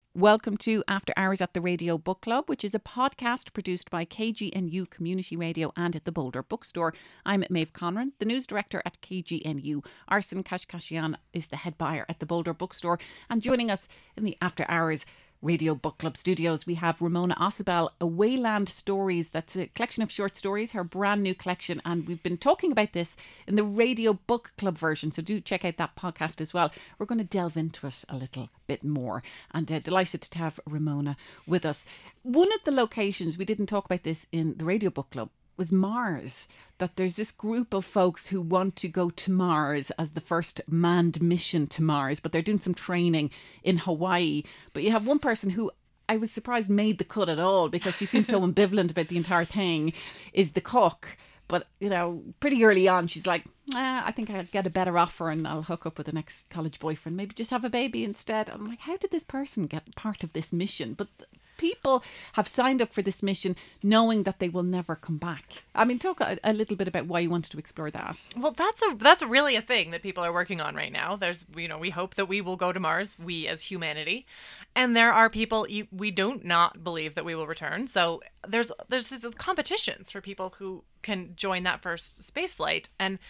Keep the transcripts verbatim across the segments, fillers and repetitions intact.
Welcome to After Hours at the Radio Book Club, which is a podcast produced by K G N U Community Radio and at the Boulder Bookstore. I'm Maeve Conran, the news director at K G N U. Arsen Kashkashian is the head buyer at the Boulder Bookstore. And joining us in the After Hours Radio Book Club studios, we have Ramona Ossibel, A Wayland Stories. That's a collection of short stories, her brand new collection. And we've been talking about this in the Radio Book Club version, so do check out that podcast as well. We're going to delve into it a little bit more, and uh, delighted to have Ramona with us. One of the locations, we didn't talk about this in the Radio Book Club, was Mars. That there's this group of folks who want to go to Mars as the first manned mission to Mars, but they're doing some training in Hawaii. But you have one person who I was surprised made the cut at all, because she seems so ambivalent about the entire thing, is the cook. But, you know, pretty early on, she's like, eh, I think I'll get a better offer and I'll hook up with the next college boyfriend. Maybe just have a baby instead. I'm like, how did this person get part of this mission? But people have signed up for this mission knowing that they will never come back. I mean, talk a, a little bit about why you wanted to explore that. Well, that's a that's really a thing that people are working on right now. There's, you know, we hope that we will go to Mars, we as humanity, and there are people we don't not believe that we will return. So there's there's these competitions for people who can join that first space flight, and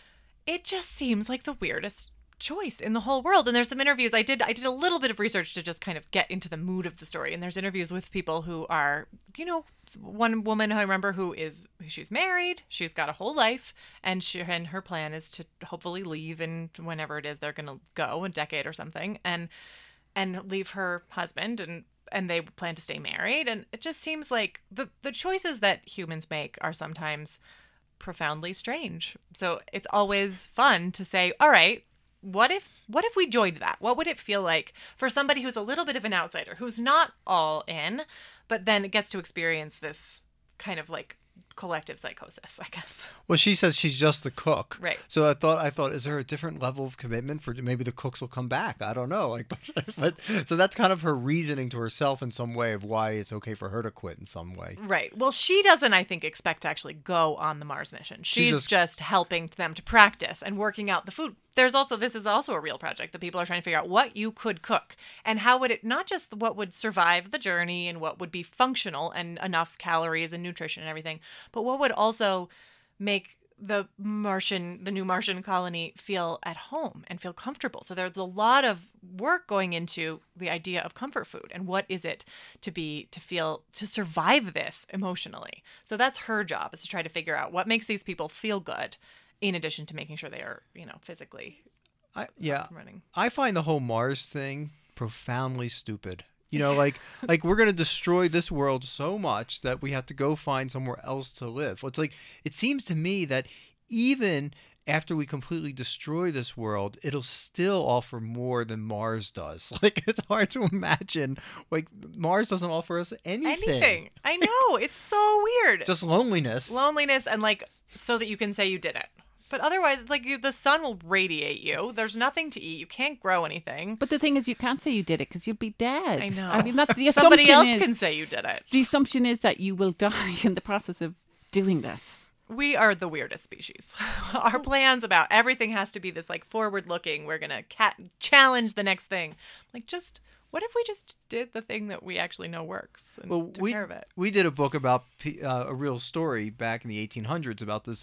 it just seems like the weirdest choice in the whole world. And there's some interviews I did I did a little bit of research to just kind of get into the mood of the story, and there's interviews with people who are, you know, one woman I remember who is she's married, she's got a whole life, and she and her plan is to hopefully leave in whenever it is they're going to go, a decade or something, and and leave her husband, and and they plan to stay married. And it just seems like the the choices that humans make are sometimes profoundly strange. So it's always fun to say, all right, What if what if we joined that? What would it feel like for somebody who's a little bit of an outsider, who's not all in, but then gets to experience this kind of like collective psychosis, I guess. Well, she says she's just the cook. Right. So I thought, I thought, is there a different level of commitment for maybe the cooks will come back? I don't know. Like, but, but so that's kind of her reasoning to herself in some way of why it's okay for her to quit in some way. Right. Well, she doesn't, I think, expect to actually go on the Mars mission. She's, She's just... just... just helping them to practice and working out the food. There's also, this is also a real project that people are trying to figure out what you could cook and how would it, not just what would survive the journey and what would be functional and enough calories and nutrition and everything, but what would also make the Martian, the new Martian colony feel at home and feel comfortable. So there's a lot of work going into the idea of comfort food and what is it to be, to feel, to survive this emotionally. So that's her job, is to try to figure out what makes these people feel good, in addition to making sure they are, you know, physically I, yeah, running. I find the whole Mars thing profoundly stupid. You know, like like we're going to destroy this world so much that we have to go find somewhere else to live. It's like, it seems to me that even after we completely destroy this world, it'll still offer more than Mars does. Like, it's hard to imagine. Like, Mars doesn't offer us anything. Anything. I know. It's so weird. Just loneliness. Loneliness and, like, so that you can say you did it. But otherwise, like, you, the sun will radiate you. There's nothing to eat. You can't grow anything. But the thing is, you can't say you did it because you'll be dead. I know. I mean, that's the Somebody assumption else is, can say you did it. The assumption is that you will die in the process of doing this. We are the weirdest species. Our plans about everything has to be this, like, forward-looking. We're going to ca- challenge the next thing. Like, just, what if we just did the thing that we actually know works and well, took we, care of it? We did a book about uh, a real story back in the eighteen hundreds about this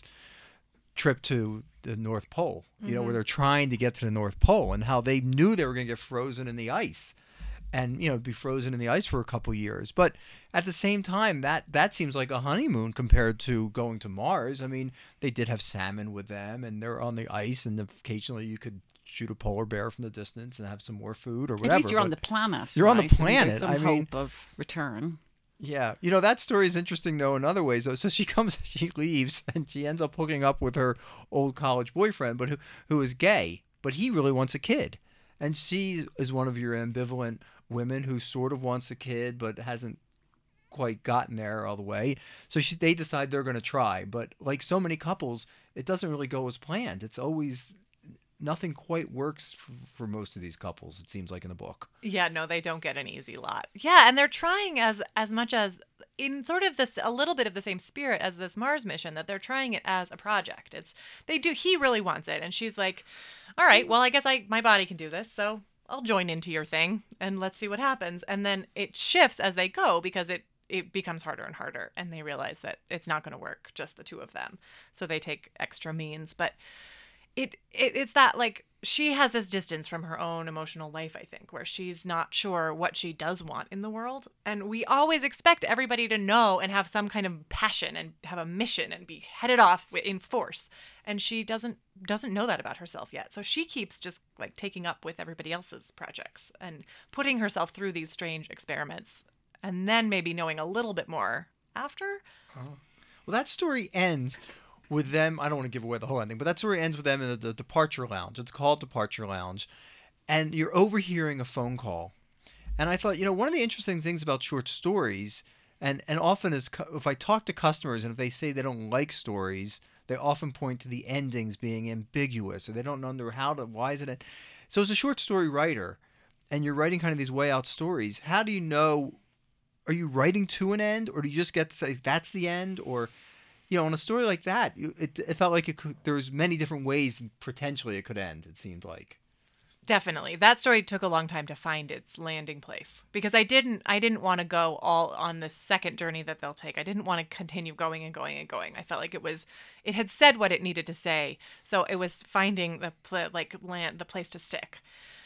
trip to the North Pole, you mm-hmm. know, where they're trying to get to the North Pole and how they knew they were going to get frozen in the ice and, you know, be frozen in the ice for a couple years. But at the same time, that, that seems like a honeymoon compared to going to Mars. I mean, they did have salmon with them and they're on the ice, and occasionally you could shoot a polar bear from the distance and have some more food or whatever. At least you're on the planet. You're right? on the planet. I mean, there's some I mean, hope of return. Yeah. You know, that story is interesting, though, in other ways. So she comes, she leaves, and she ends up hooking up with her old college boyfriend, but who, who is gay, but he really wants a kid. And she is one of your ambivalent women who sort of wants a kid, but hasn't quite gotten there all the way. So she, they decide they're going to try. But like so many couples, it doesn't really go as planned. It's always... nothing quite works f- for most of these couples, it seems like, in the book. Yeah, no, they don't get an easy lot. Yeah, and they're trying as as much as in sort of this a little bit of the same spirit as this Mars mission, that they're trying it as a project. It's they do he really wants it, and she's like, all right, well, I guess I my body can do this, so I'll join into your thing and let's see what happens. And then it shifts as they go because it it becomes harder and harder, and they realize that it's not going to work, just the two of them. So they take extra means. But it, it it's that, like, she has this distance from her own emotional life, I think, where she's not sure what she does want in the world. And we always expect everybody to know and have some kind of passion and have a mission and be headed off in force. And she doesn't doesn't know that about herself yet. So she keeps just like taking up with everybody else's projects and putting herself through these strange experiments, and then maybe knowing a little bit more after. Oh. Well, that story ends with them. I don't want to give away the whole ending, but that story ends with them in the, the departure lounge. It's called Departure Lounge. And you're overhearing a phone call. And I thought, you know, one of the interesting things about short stories, and, and often is if I talk to customers and if they say they don't like stories, they often point to the endings being ambiguous, or they don't know how to, why is it? End? So as a short story writer, and you're writing kind of these way out stories, how do you know, are you writing to an end, or do you just get to say that's the end? Or, you know, in a story like that, it, it felt like it could, there was many different ways potentially it could end, it seemed like. Definitely. That story took a long time to find its landing place, because I didn't I didn't want to go all on the second journey that they'll take. I didn't want to continue going and going and going. I felt like it was it had said what it needed to say. So it was finding the pl- like land the place to stick.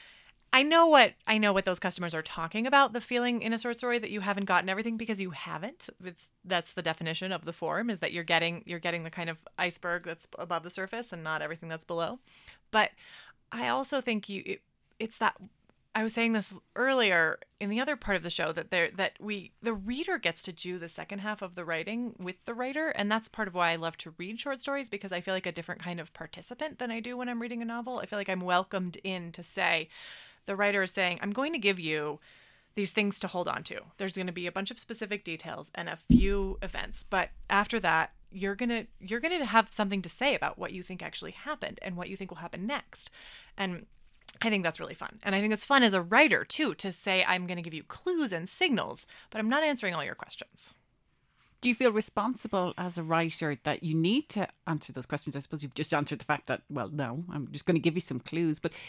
I know what I know what those customers are talking about, the feeling in a short story that you haven't gotten everything, because you haven't. It's that's the definition of the form, is that you're getting you're getting the kind of iceberg that's above the surface and not everything that's below. But I also think you it, it's that I was saying this earlier in the other part of the show, that there that we the reader gets to do the second half of the writing with the writer, and that's part of why I love to read short stories, because I feel like a different kind of participant than I do when I'm reading a novel. I feel like I'm welcomed in to say, the writer is saying, I'm going to give you these things to hold on to. There's going to be a bunch of specific details and a few events, but after that, you're going to you're going to have something to say about what you think actually happened and what you think will happen next. And I think that's really fun. And I think it's fun as a writer too, to say, I'm going to give you clues and signals, but I'm not answering all your questions. Do you feel responsible as a writer that you need to answer those questions? I suppose you've just answered the fact that, well, no, I'm just going to give you some clues, but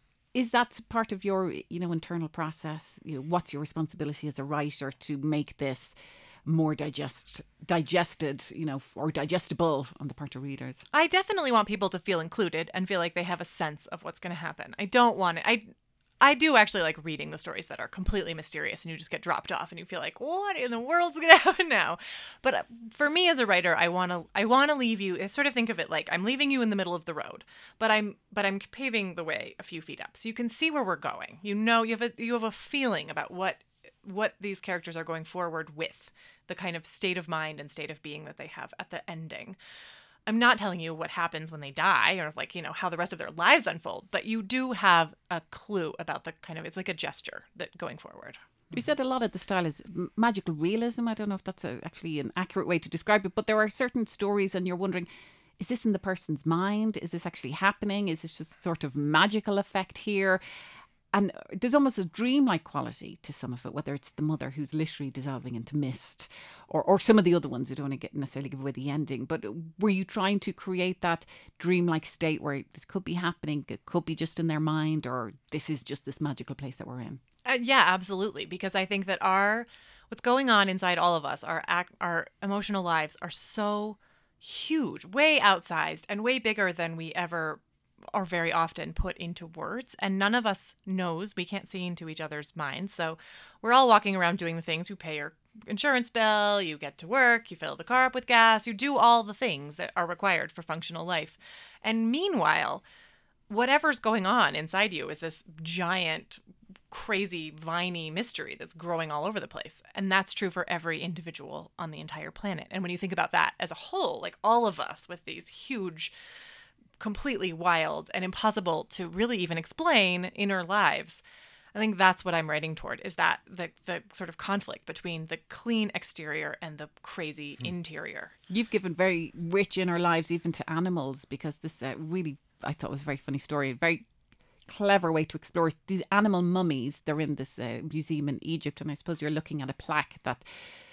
is that part of your, you know, internal process? You know, what's your responsibility as a writer to make this more digest digested, you know, or digestible on the part of readers? I definitely want people to feel included and feel like they have a sense of what's going to happen. I don't want it. I I do actually like reading the stories that are completely mysterious and you just get dropped off and you feel like, what in the world's going to happen now? But for me as a writer, I want to I want to leave you, sort of think of it like I'm leaving you in the middle of the road, but I'm but I'm paving the way a few feet up so you can see where we're going. You know, you have a you have a feeling about what what these characters are going forward with, the kind of state of mind and state of being that they have at the ending. I'm not telling you what happens when they die or like, you know, how the rest of their lives unfold, but you do have a clue about the kind of, it's like a gesture that going forward. You said a lot of the style is magical realism. I don't know if that's a, actually an accurate way to describe it, but there are certain stories and you're wondering, is this in the person's mind? Is this actually happening? Is this just sort of magical effect here? And there's almost a dreamlike quality to some of it, whether it's the mother who's literally dissolving into mist or, or some of the other ones. We don't want to get necessarily give away the ending. But were you trying to create that dreamlike state where this could be happening, it could be just in their mind, or this is just this magical place that we're in? Uh, yeah, absolutely. Because I think that our what's going on inside all of us, our act, our emotional lives are so huge, way outsized and way bigger than we ever are very often put into words, and none of us knows. We can't see into each other's minds. So we're all walking around doing the things. You pay your insurance bill, you get to work, you fill the car up with gas, you do all the things that are required for functional life. And meanwhile, whatever's going on inside you is this giant, crazy, viney mystery that's growing all over the place. And that's true for every individual on the entire planet. And when you think about that as a whole, like all of us with these huge, completely wild and impossible to really even explain inner lives, I think that's what I'm writing toward, is that the the sort of conflict between the clean exterior and the crazy mm. interior. You've given very rich inner lives even to animals, because this uh, really, I thought was a very funny story, a very clever way to explore these animal mummies. They're in this uh, museum in Egypt, and I suppose you're looking at a plaque that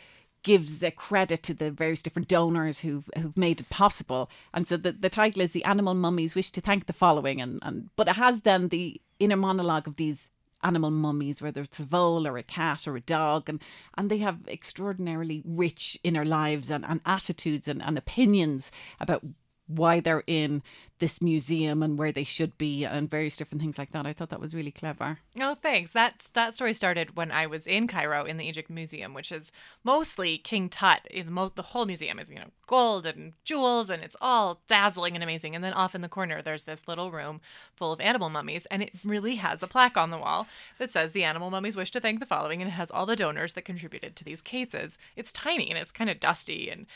gives a credit to the various different donors who've who've made it possible. And so the, the title is The Animal Mummies Wish to Thank the Following. And, and but it has then the inner monologue of these animal mummies, whether it's a vole or a cat or a dog, and and they have extraordinarily rich inner lives and, and attitudes and, and opinions about why they're in this museum and where they should be and various different things like that. I thought that was really clever. Oh, thanks. That's, that story started when I was in Cairo in the Egypt Museum, which is mostly King Tut. The, mo- the whole museum is, you know, gold and jewels, and it's all dazzling and amazing. And then off in the corner, there's this little room full of animal mummies, and it really has a plaque on the wall that says the animal mummies wish to thank the following, and it has all the donors that contributed to these cases. It's tiny and it's kind of dusty, and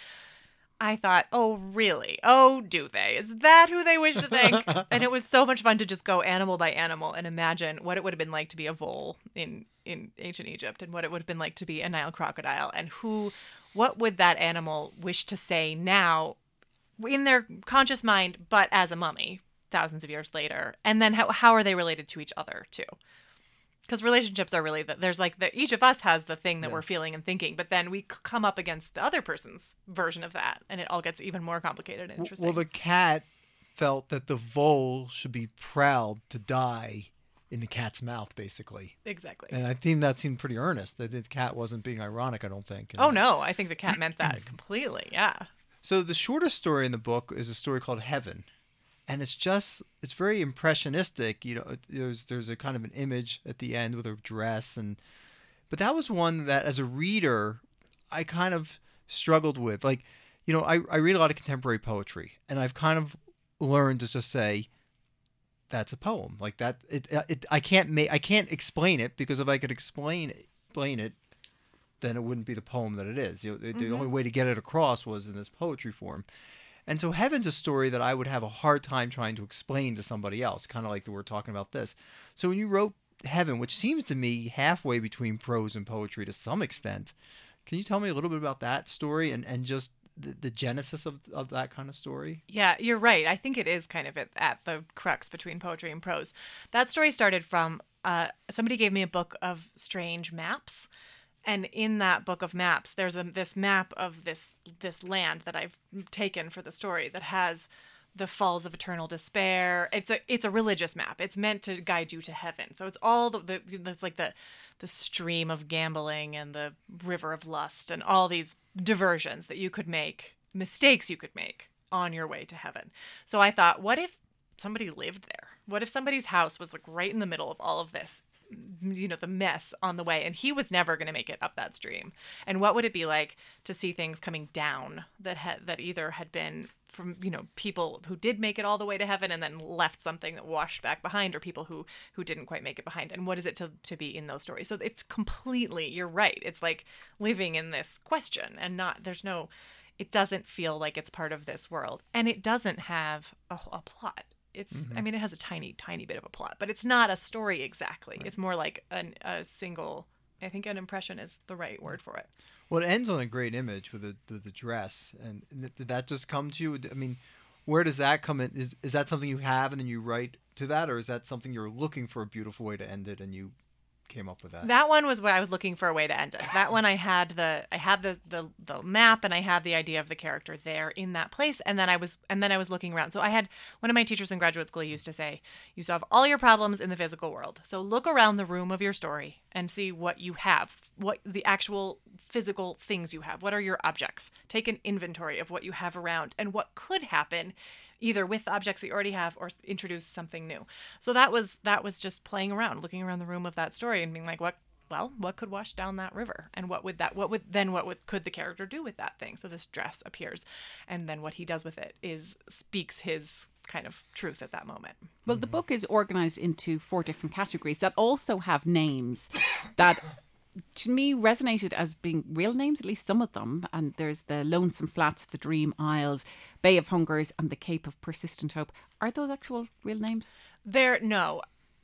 I thought, oh, really? Oh, do they? Is that who they wish to thank? And it was so much fun to just go animal by animal and imagine what it would have been like to be a vole in, in ancient Egypt, and what it would have been like to be a Nile crocodile, and who, what would that animal wish to say now in their conscious mind, but as a mummy thousands of years later? And then how, how are they related to each other too? Because relationships are really that there's like the each of us has the thing that yeah. we're feeling and thinking, but then we come up against the other person's version of that, and it all gets even more complicated and interesting. Well, the cat felt that the vole should be proud to die in the cat's mouth, basically. Exactly. And I think that seemed pretty earnest. That the cat wasn't being ironic, I don't think. Oh, no. I think the cat meant that completely. Yeah. So the shortest story in the book is a story called Heaven. And it's just, it's very impressionistic. You know, there's there's a kind of an image at the end with a dress. and But that was one that, as a reader, I kind of struggled with. Like, you know, I, I read a lot of contemporary poetry, and I've kind of learned to just say, that's a poem. Like that, it, it I can't make, I can't explain it, because if I could explain explain it, then it wouldn't be the poem that it is. You know, the, mm-hmm. the only way to get it across was in this poetry form. And so Heaven's a story that I would have a hard time trying to explain to somebody else, kind of like we're talking about this. So when you wrote Heaven, which seems to me halfway between prose and poetry to some extent, can you tell me a little bit about that story and, and just the, the genesis of, of that kind of story? Yeah, you're right. I think it is kind of at, at the crux between poetry and prose. That story started from uh, somebody gave me a book of strange maps. And in that book of maps, there's a, this map of this this land that I've taken for the story that has the Falls of Eternal Despair. It's a it's a religious map. It's meant to guide you to heaven. So it's all the, the there's like the the stream of gambling and the river of lust and all these diversions that you could make, mistakes you could make on your way to heaven. So I thought, what if somebody lived there? What if somebody's house was like right in the middle of all of this, you know, the mess on the way, and he was never going to make it up that stream? And what would it be like to see things coming down that had that either had been from, you know, people who did make it all the way to heaven and then left something that washed back behind, or people who who didn't quite make it behind? And what is it to to be in those stories? So it's completely, you're right, it's like living in this question, and not there's no it doesn't feel like it's part of this world, and it doesn't have a, a plot. It's, mm-hmm. I mean, it has a tiny, tiny bit of a plot, but it's not a story exactly. Right. It's more like an, a single, I think an impression is the right word for it. Well, it ends on a great image with the, the, the dress. And did that just come to you? I mean, where does that come in? Is, is that something you have and then you write to that? Or is that something you're looking for a beautiful way to end it and you came up with that? That one was what I was looking for a way to end it. That one I had the I had the, the the map, and I had the idea of the character there in that place, and then I was and then I was looking around. So I had one of my teachers in graduate school used to say, you solve all your problems in the physical world. So look around the room of your story and see what you have, what the actual physical things you have. What are your objects? Take an inventory of what you have around and what could happen either with objects that you already have or introduce something new. So that was that was just playing around, looking around the room of that story and being like, what, well, what could wash down that river? And what would that, what would, then what would, could the character do with that thing? So this dress appears, and then what he does with it is speaks his kind of truth at that moment. Well, the book is organized into four different categories that also have names that to me resonated as being real names, at least some of them. And there's the Lonesome Flats, the Dream Isles, Bay of Hungers, and the Cape of Persistent Hope. Are those actual real names? They're no.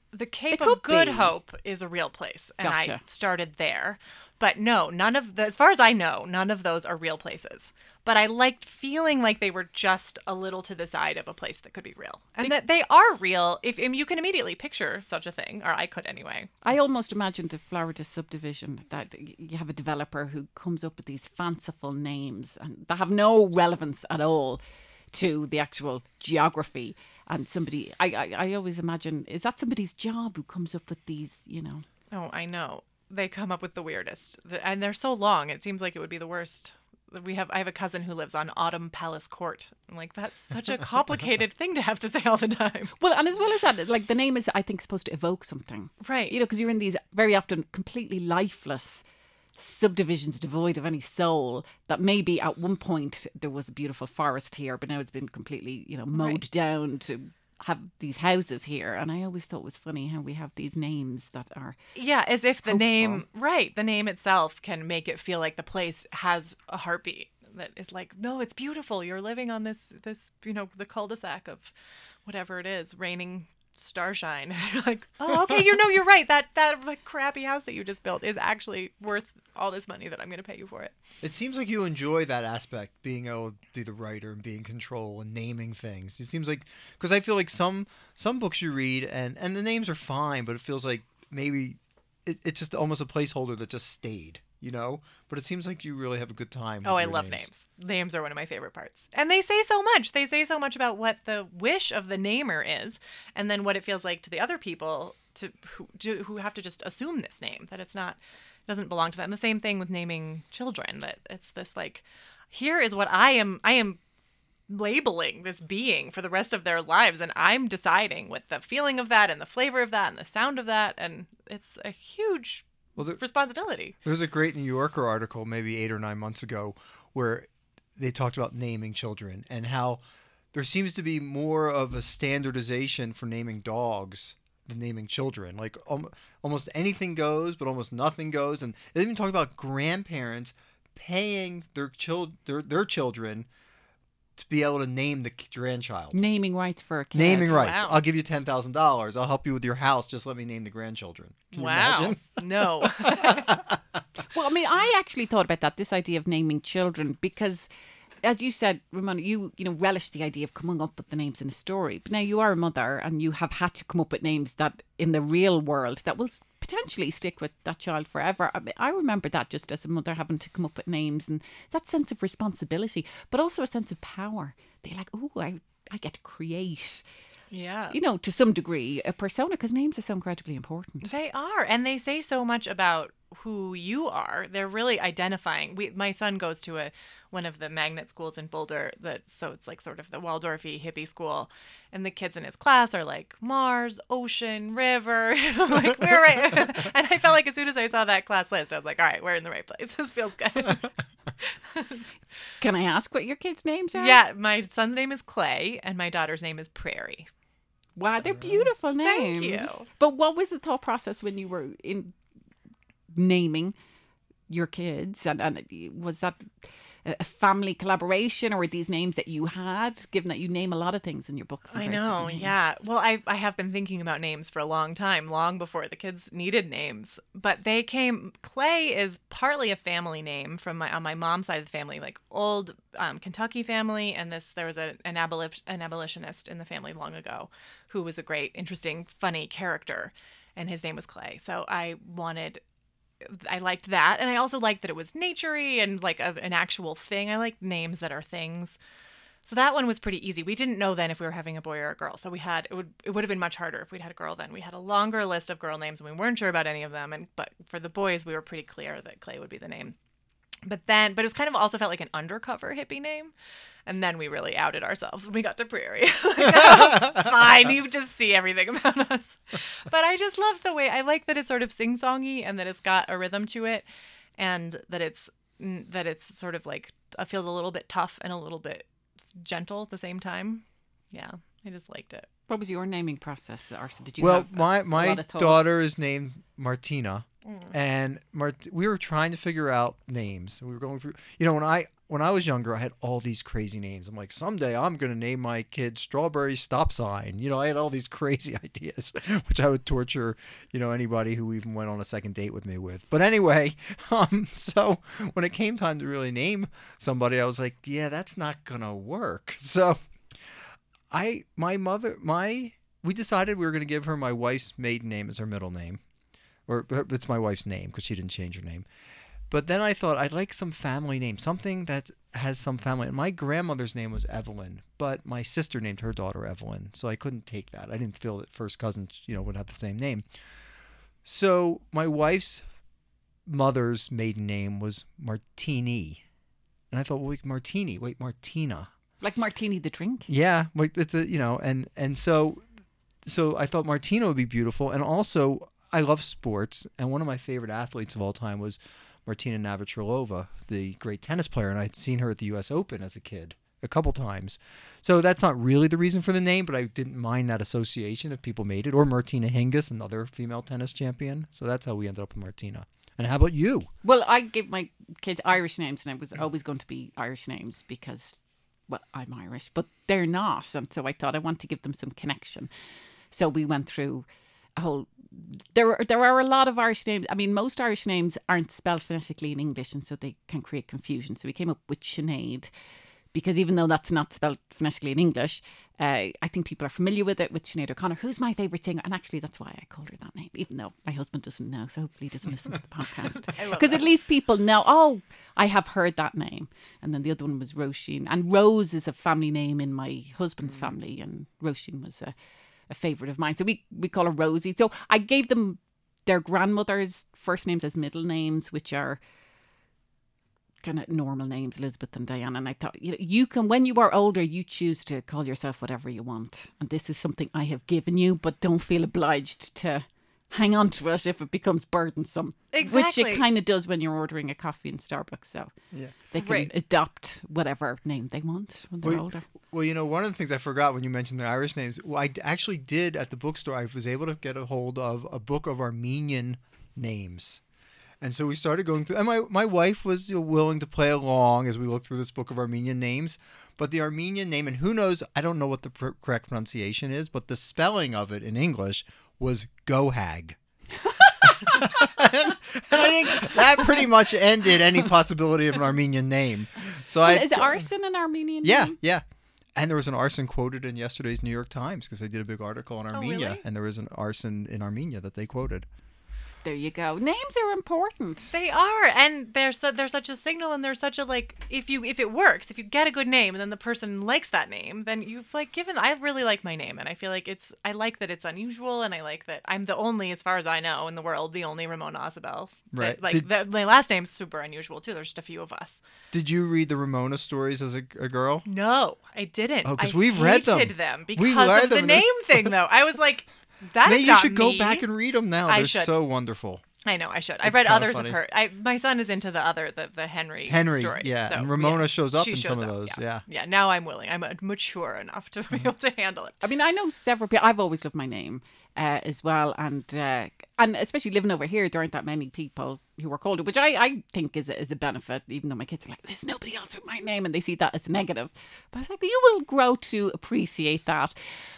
The Cape could of Good be. Hope is a real place, and I Gotcha. started there. But no, none of the, as far as I know, none of those are real places. But I liked feeling like they were just a little to the side of a place that could be real, and that they are real. If and you can immediately picture such a thing, or I could anyway. I almost imagined a Florida subdivision that you have a developer who comes up with these fanciful names and that have no relevance at all to the actual geography. And somebody, I, I, I always imagine, is that somebody's job who comes up with these, you know? Oh, I know. They come up with the weirdest, and they're so long. It seems like it would be the worst. We have I have a cousin who lives on Autumn Palace Court. I'm like, that's such a complicated thing to have to say all the time. Well, and as well as that, like the name is, I think, supposed to evoke something. Right. You know, because you're in these very often completely lifeless subdivisions devoid of any soul that maybe at one point there was a beautiful forest here, but now it's been completely, you know, mowed Right. down to have these houses here. And I always thought it was funny how we have these names that are Yeah, as if the Hopeful. name, right, the name itself can make it feel like the place has a heartbeat. That is like, no, it's beautiful. You're living on this, this, you know, the cul-de-sac of whatever it is, raining starshine. And you're like, oh, okay, you know, you're right. That that like, crappy house that you just built is actually worth all this money that I'm going to pay you for it. It seems like you enjoy that aspect, being able to be the writer and be in control and naming things. It seems like, because I feel like some some books you read and, and the names are fine, but it feels like maybe it, it's just almost a placeholder that just stayed, you know? But it seems like you really have a good time. Oh, with I your love names. names. Names are one of my favorite parts. And they say so much. They say so much about what the wish of the namer is, and then what it feels like to the other people to who, to, who have to just assume this name, that it's not, doesn't belong to them. The same thing with naming children, that it's this like, here is what I am, I am labeling this being for the rest of their lives, and I'm deciding what the feeling of that and the flavor of that and the sound of that, and it's a huge Well, there, responsibility. there was a great New Yorker article maybe eight or nine months ago where they talked about naming children and how there seems to be more of a standardization for naming dogs than naming children. Like um, almost anything goes, but almost nothing goes. And they even talk about grandparents paying their child their their children to be able to name the grandchild. naming rights for a kid. Naming rights. Wow. I'll give you ten thousand dollars. I'll help you with your house. Just let me name the grandchildren. Can you Wow. imagine? No. Well, I mean, I actually thought about that, this idea of naming children, because as you said, Ramona, you, you know, relish the idea of coming up with the names in a story. But now you are a mother and you have had to come up with names that in the real world that will s- potentially stick with that child forever. I mean, I remember that just as a mother having to come up with names and that sense of responsibility, but also a sense of power. They're like, oh, I, I get to create, Yeah. you know, to some degree, a persona, because names are so incredibly important. They are, and they say so much about who you are. They're really identifying. We, my son goes to a one of the magnet schools in Boulder, that so it's like sort of the Waldorfy hippie school, and the kids in his class are like Mars, ocean, river. I'm like, we're right. And I felt like as soon as I saw that class list, I was like, all right, we're in the right place. This feels good. Can I ask what your kids' names are? Yeah, my son's name is Clay, and my daughter's name is Prairie. Wow, they're beautiful names. Thank you. But what was the thought process when you were in naming your kids? And, and was that a family collaboration, or were these names that you had, given that you name a lot of things in your books? in I various know, different names? yeah. Well, I I have been thinking about names for a long time, long before the kids needed names. But they came. Clay is partly a family name from my on my mom's side of the family, like old um, Kentucky family, and this there was a, an aboli- an abolitionist in the family long ago, who was a great, interesting, funny character, and his name was Clay. So I wanted. I liked that, and I also liked that it was naturey and like a, an actual thing. I like names that are things. So that one was pretty easy. We didn't know then if we were having a boy or a girl. So we had it would it would have been much harder if we'd had a girl then. We had a longer list of girl names and we weren't sure about any of them. And but for the boys, we were pretty clear that Clay would be the name. But then but it was kind of also felt like an undercover hippie name. And then we really outed ourselves when we got to Prairie. Like, oh, fine, you just see everything about us. But I just love the way I like that it's sort of sing-songy and that it's got a rhythm to it, and that it's that it's sort of like it feels a little bit tough and a little bit gentle at the same time. Yeah, I just liked it. What was your naming process, Arsa? Did you well, have my a, a my lot of thought? daughter is named Martina, Mm. and Mart- we were trying to figure out names. We were going through, you know, when I when I was younger, I had all these crazy names. I'm like, someday I'm gonna name my kid Strawberry Stop Sign. You know, I had all these crazy ideas, which I would torture, you know, anybody who even went on a second date with me with. But anyway, um, so when it came time to really name somebody, I was like, yeah, that's not gonna work. So I, my mother, my, we decided we were gonna give her my wife's maiden name as her middle name. Or it's my wife's name because she didn't change her name. But then I thought I'd like some family name, something that has some family. And my grandmother's name was Evelyn, but my sister named her daughter Evelyn, so I couldn't take that. I didn't feel that first cousins, you know, would have the same name. So my wife's mother's maiden name was Martini, and I thought, well, wait, Martini, wait, Martina, Like martini the drink? yeah, like it's a, you know, and and so so I thought Martina would be beautiful, and also I love sports, and one of my favorite athletes of all time was Martina Navratilova, the great tennis player, and I'd seen her at the U S Open as a kid a couple times. So that's not really the reason for the name, but I didn't mind that association if people made it. Or Martina Hingis, another female tennis champion. So that's how we ended up with Martina. And how about you? Well, I gave my kids Irish names, and it was always going to be Irish names because, well, I'm Irish, but they're not. And so I thought I want to give them some connection. So we went through a whole... There are, there are a lot of Irish names. I mean, most Irish names aren't spelled phonetically in English, and so they can create confusion. So we came up with Sinead, because even though that's not spelled phonetically in English, uh, I think people are familiar with it, with Sinead O'Connor, who's my favourite singer. And actually, that's why I called her that name, even though my husband doesn't know, so hopefully he doesn't listen to the podcast. Because at least people know, oh, I have heard that name. And then the other one was Roisin. And Rose is a family name in my husband's mm. family, and Roisin was a... a favourite of mine. So we, we call her Rosie. So I gave them their grandmother's first names as middle names, which are kind of normal names, Elizabeth and Diana. And I thought, you know, you can, when you are older, you choose to call yourself whatever you want. And this is something I have given you, but don't feel obliged to hang on to it if it becomes burdensome. Exactly. Which it kind of does when you're ordering a coffee in Starbucks. So yeah. they can right. adopt whatever name they want when they're well, older. Well, you know, one of the things I forgot when you mentioned the Irish names, well, I actually did at the bookstore, I was able to get a hold of a book of Armenian names. And so we started going through, and my, my wife was, you know, willing to play along as we looked through this book of Armenian names. But the Armenian name, and who knows, I don't know what the pr- correct pronunciation is, but the spelling of it in English was Gohag. and, and I think that pretty much ended any possibility of an Armenian name. So well, I, is arson an Armenian yeah, name? Yeah, yeah. And there was an arson quoted in yesterday's New York Times because they did a big article on Armenia, oh, really? and there was an arson in Armenia that they quoted. There you go. Names are important. They are, and they're so, they're such a signal, and they're such a like. If you if it works, if you get a good name, and then the person likes that name, then you've like given. I really like my name, and I feel like it's. I like that it's unusual, and I like that I'm the only, as far as I know, in the world, the only Ramona Azabel. Right. That, like Did, the, my last name's super unusual too. There's just a few of us. Did you read the Ramona stories as a, a girl? No, I didn't. Oh, because I we've read them. hated them because we read of the them. name thing, though. I was like, that Maybe is you not should go me. back and read them now. I They're should. so wonderful. I know I should. It's I've read kinda others funny. of her. I, my son is into the other, the, the Henry, Henry, stories. yeah, So, and Ramona yeah, shows up she in shows some of up, those. Yeah. Yeah, yeah. Now I'm willing. I'm mature enough to be able to handle it. I mean, I know several people. I've always loved my name uh, as well, and uh, and especially living over here, there aren't that many people who are called it, which I, I think is a, is a benefit. Even though my kids are like, "There's nobody else with my name," and they see that as negative, but I was like, you will grow to appreciate that.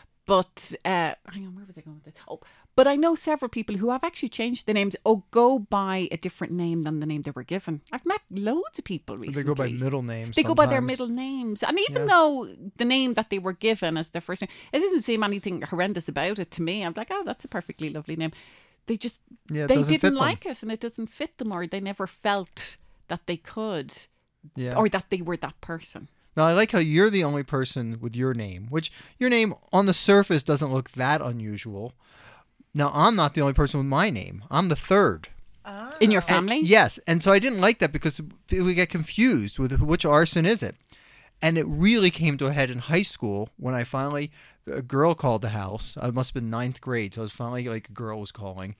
But uh, hang on, where was I going with this? Oh. But I know several people who have actually changed the names or go by a different name than the name they were given. I've met loads of people recently. they go by middle names. They sometimes. go by their middle names. And even Yeah. though the name that they were given as their first name, it doesn't seem anything horrendous about it to me. I'm like, oh, that's a perfectly lovely name. They just, Yeah, it they doesn't fit didn't them. like it, and it doesn't fit them, or they never felt that they could, Yeah. or that they were that person. Now, I like how you're the only person with your name, which your name on the surface doesn't look that unusual. Now, I'm not the only person with my name. I'm the third. Oh. In your family? And, yes. And so I didn't like that because we get confused with which arson is it. And it really came to a head in high school when I finally, a girl called the house. I must have been ninth grade. So it was finally like a girl was calling.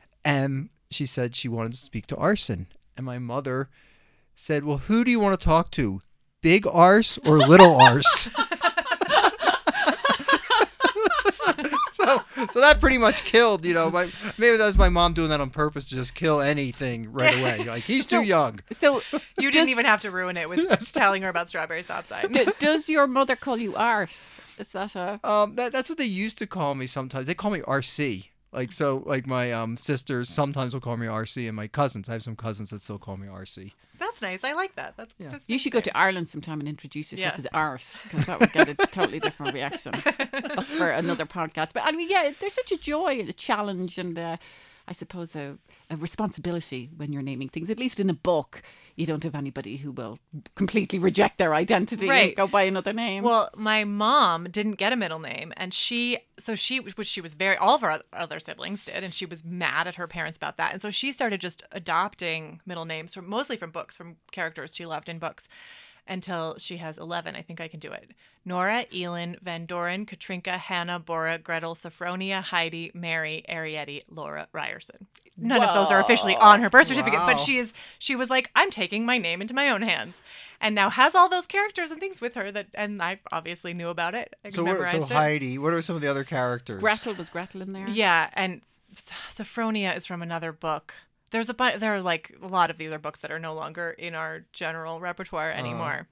And she said she wanted to speak to Arson. And my mother said, well, who do you want to talk to? Big Arse or Little Arse? so, so that pretty much killed, you know, my, maybe that was my mom doing that on purpose to just kill anything right away. Like, he's So- too young. So You does, didn't even have to ruin it with telling her about Strawberry Topside. d- does your mother call you Arse? Is that a... Um, that, that's what they used to call me sometimes. They call me R C. Like, so, like, my um sisters sometimes will call me R C, and my cousins, I have some cousins that still call me R C. That's nice. I like that. That's, Yeah. that's You should go to Ireland sometime and introduce yourself Yeah. as Arse, because that would get a totally different reaction. That's for another podcast. But I mean, yeah, there's such a joy, a challenge, and uh, I suppose a, a responsibility when you're naming things. At least in a book, you don't have anybody who will completely reject their identity Right. and go by another name. Well, my mom didn't get a middle name, and she, so she, which she was very, all of our other siblings did, and she was mad at her parents about that. And so she started just adopting middle names from mostly from books, from characters she loved in books, until she has eleven. I think I can do it. Nora, Elin, Van Doren, Katrinka, Hannah, Bora, Gretel, Sophronia, Heidi, Mary, Arietti, Laura, Ryerson. None of those are officially on her birth certificate, Wow. but she is. She was like, I'm taking my name into my own hands, and now has all those characters and things with her that, and I obviously knew about it. I So, what, memorized so it. Heidi, what are some of the other characters? Gretel, was Gretel in there? Yeah, and Sophronia is from another book. There's a bu- there are like a lot of these are books that are no longer in our general repertoire anymore.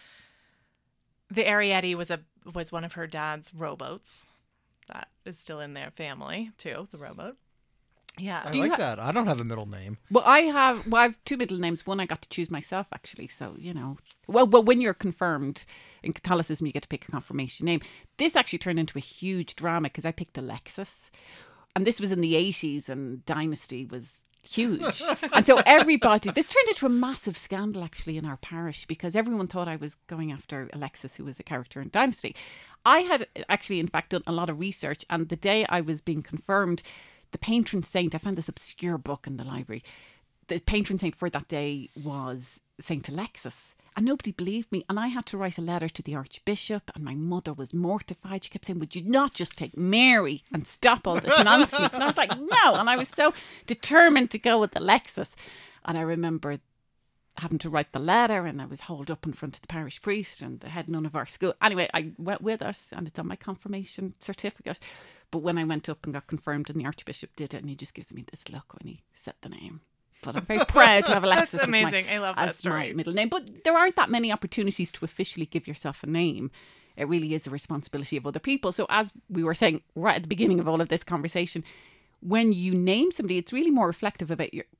The Arietti was a was one of her dad's rowboats. That is still in their family too. The rowboat. Yeah. I Do you like ha- that. I don't have a middle name. Well, I have. Well, I have two middle names. One I got to choose myself, actually. So you know, well, well, when you're confirmed in Catholicism, you get to pick a confirmation name. This actually turned into a huge drama because I picked Alexis, and this was in the eighties, and Dynasty was huge, and so everybody. This turned into a massive scandal actually in our parish because everyone thought I was going after Alexis, who was a character in Dynasty. I had actually, in fact, done a lot of research, and the day I was being confirmed, the patron saint, I found this obscure book in the library. The patron saint for that day was Saint Alexis. And nobody believed me. And I had to write a letter to the Archbishop. And my mother was mortified. She kept saying, would you not just take Mary and stop all this nonsense? And I was like, no. And I was so determined to go with Alexis. And I remember having to write the letter, and I was hauled up in front of the parish priest and the head nun of our school. Anyway, I went with it, and it's on my confirmation certificate. But when I went up and got confirmed, and the Archbishop did it, and he just gives me this look when he said the name. But I'm very proud to have Alexis That's as, my, amazing. I love that as story. my middle name. But there aren't that many opportunities to officially give yourself a name. It really is a responsibility of other people. So as we were saying right at the beginning of all of this conversation, when you name somebody, it's really more reflective about your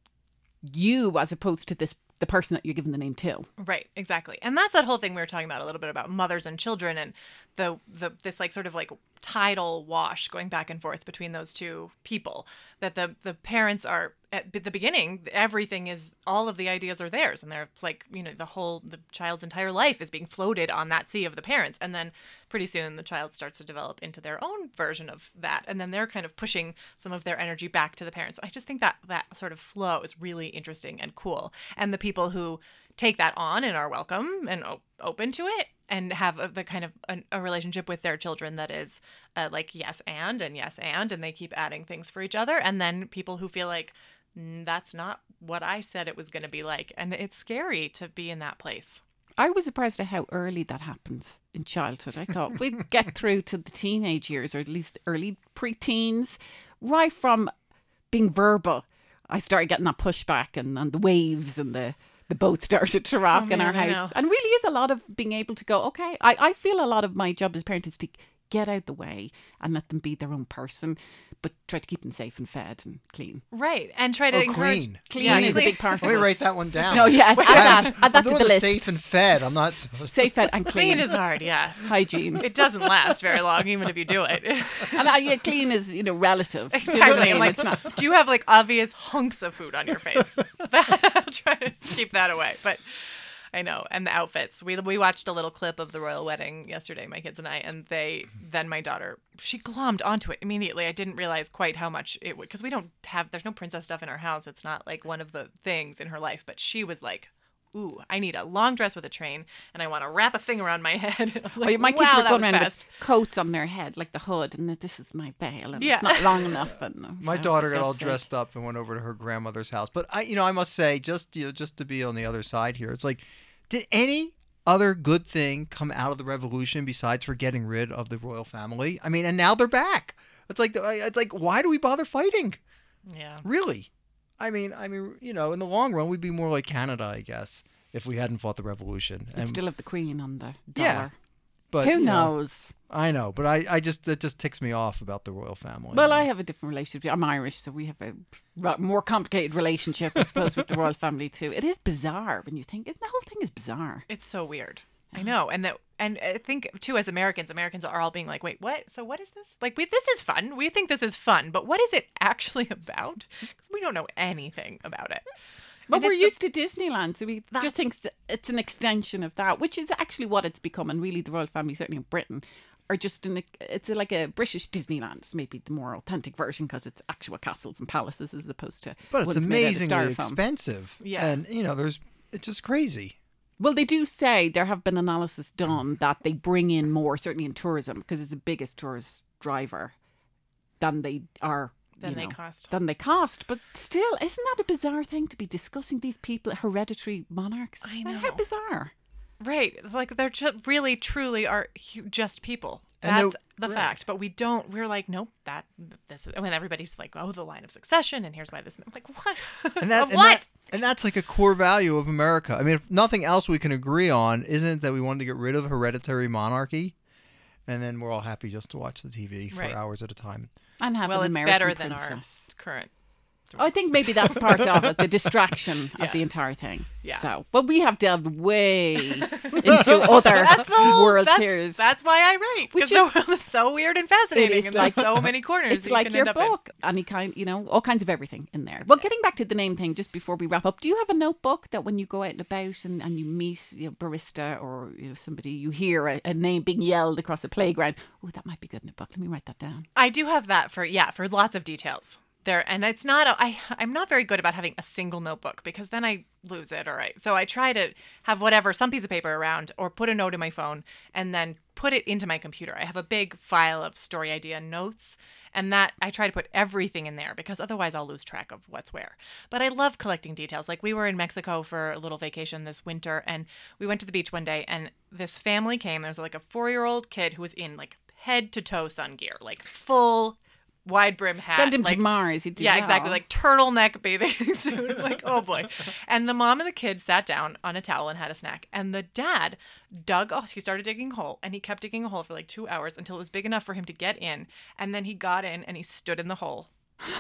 you as opposed to this the person that you're giving the name to. Right, exactly. And that's that whole thing we were talking about a little bit about mothers and children and the the this like sort of like tidal wash going back and forth between those two people. That the the parents are at the beginning, everything is all of the ideas are theirs, and they're like, you know, the whole the child's entire life is being floated on that sea of the parents, and then pretty soon the child starts to develop into their own version of that, and then they're kind of pushing some of their energy back to the parents. I just think that that sort of flow is really interesting and cool, and the people who take that on and are welcome and o- open to it and have a, the kind of a, a relationship with their children that is uh, like yes and and yes and and they keep adding things for each other, and then people who feel like "Mm, that's not what I said it was going to be like," and it's scary to be in that place. I was surprised at how early that happens in childhood. I thought we'd get through to the teenage years, or at least early pre-teens, right from being verbal. I started getting that pushback, and, and the waves and the, the boat started to rock Oh, in our man, I house. know. And really is a lot of being able to go, okay, I, I feel a lot of my job as parent is to get out the way and let them be their own person, but try to keep them safe and fed and clean. Right, and try to Oh, encourage clean. Clean Yeah, is a clean. big part Let of me it. write that one down. No, yes, add that. Add I'm that to doing the the list. safe and fed. I'm not. Safe, fed and clean. Clean is hard, yeah. Hygiene. It doesn't last very long, even if you do it. And I, yeah, clean is, you know, relative. Do you know what I Exactly. mean? I'm like, It's not- do you have like obvious hunks of food on your face? I'll try to keep that away. But I know. And the outfits. We we watched a little clip of the royal wedding yesterday, my kids and I, and they then my daughter, she glommed onto it immediately. I didn't realize quite how much it would, because we don't have, there's no princess stuff in our house. It's not like one of the things in her life. But she was like, ooh, I need a long dress with a train, and I want to wrap a thing around my head. I'm like, Oh, my kids wow, were that going was around fast. with coats on their head, like the hood, and this is my veil, and Yeah. it's not long enough. And uh, My for daughter got all God's sake. dressed up and went over to her grandmother's house. But I, you know, I must say, just you know, just to be on the other side here, it's like, did any other good thing come out of the revolution besides for getting rid of the royal family? I mean, and now they're back. It's like it's like why do we bother fighting? Yeah. Really? I mean, I mean, you know, in the long run, we'd be more like Canada, I guess, if we hadn't fought the revolution. We'd And still have the Queen on the dollar. yeah, but Who you know, knows? I know, but I, I just it just ticks me off about the royal family. Well, I have a different relationship. I'm Irish, so we have a r- more complicated relationship, I suppose, with the royal family too. It is bizarre when you think it, the whole thing is bizarre. It's so weird. I know, and that, and I think too, as Americans, Americans are all being like, "Wait, what? So what is this? Like, we this is fun. We think this is fun, but what is it actually about? Because we don't know anything about it." But And we're it's used to Disneyland, so we That's- just think that it's an extension of that, which is actually what it's become. And really, the royal family, certainly in Britain, are just an it's like a British Disneyland. It's maybe the more authentic version because it's actual castles and palaces as opposed to but it's ones made out of amazingly styrofoam. expensive. Yeah. and you know, there's it's just crazy. Well, they do say there have been analysis done that they bring in more, certainly in tourism, because it's the biggest tourist driver than they are. Than you they know, cost. Than they cost. But still, isn't that a bizarre thing to be discussing these people, hereditary monarchs? I Well, know. How bizarre. Right, like they're just really, truly are hu- just people. And That's they're- the right. fact. But we don't. We're like, nope. That this. Is, I mean, everybody's like, oh, the line of succession, and here's why this. I'm like, what? And that, Of and what? that and that's like a core value of America. I mean, if nothing else we can agree on isn't that we wanted to get rid of hereditary monarchy, and then we're all happy just to watch the T V for Right. hours at a time. And have well, an it's American better than princess. our current. I think maybe that's part of it, the distraction Yeah. of the entire thing. Yeah. So, but we have delved way into other That's the whole, world that's, tiers. That's why I write. Which Because is- the world is so weird and fascinating, is and like- there's so many corners. It's that you like can your end up in. book, any kind, you know, all kinds of everything in there. Well, getting back to the name thing, just before we wrap up, do you have a notebook that when you go out and about and, and you meet you know, barista or you know somebody, you hear a, a name being yelled across a playground? Oh, that might be good in a book. Let me write that down. I do have that for yeah for lots of details there, and it's not a, I I'm not very good about having a single notebook because then I lose it. All right, so I try to have whatever some piece of paper around or put a note in my phone and then put it into my computer. I have a big file of story idea notes. And that I try to put everything in there because otherwise I'll lose track of what's where. But I love collecting details. Like we were in Mexico for a little vacation this winter and we went to the beach one day and this family came. There was like a four-year-old kid who was in like head to toe sun gear, like full wide brim hat. Send him like, to Mars. He'd do yeah, well. exactly. Like turtleneck bathing suit. Like, oh boy. And the mom and the kid sat down on a towel and had a snack. And the dad dug, oh, he started digging a hole and he kept digging a hole for like two hours until it was big enough for him to get in. And then he got in and he stood in the hole.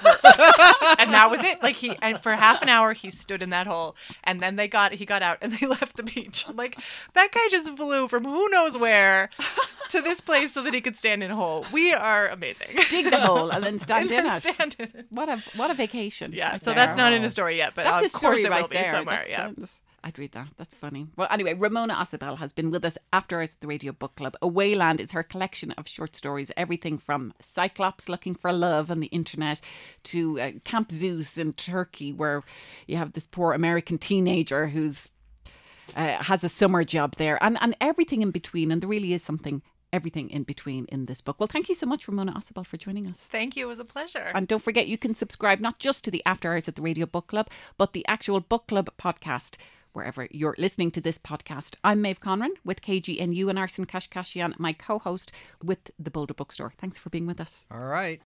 And that was it. Like he, and for half an hour he stood in that hole, and then they got he got out and they left the beach. I'm like, that guy just flew from who knows where to this place so that he could stand in a hole. We are amazing. Dig the hole and then stand And in then it. stand in it. What a what a vacation. Yeah, right so there. that's not in a story yet, but That's of a course story it right will be there. somewhere. That Yeah. sounds- I'd read that. That's funny. Well, anyway, Ramona Acebel has been with us after us at the Radio Book Club. Awayland is her collection of short stories, everything from Cyclops looking for love on the internet to uh, Camp Zeus in Turkey, where you have this poor American teenager who's uh, has a summer job there, and, and everything in between. And there really is something, everything in between in this book. Well, thank you so much, Ramona Acebel, for joining us. Thank you. It was a pleasure. And don't forget, you can subscribe not just to the After Hours at the Radio Book Club, but the actual Book Club podcast, wherever you're listening to this podcast. I'm Maeve Conran with K G N U and Arsen Kashkashian, my co-host with the Boulder Bookstore. Thanks for being with us. All right.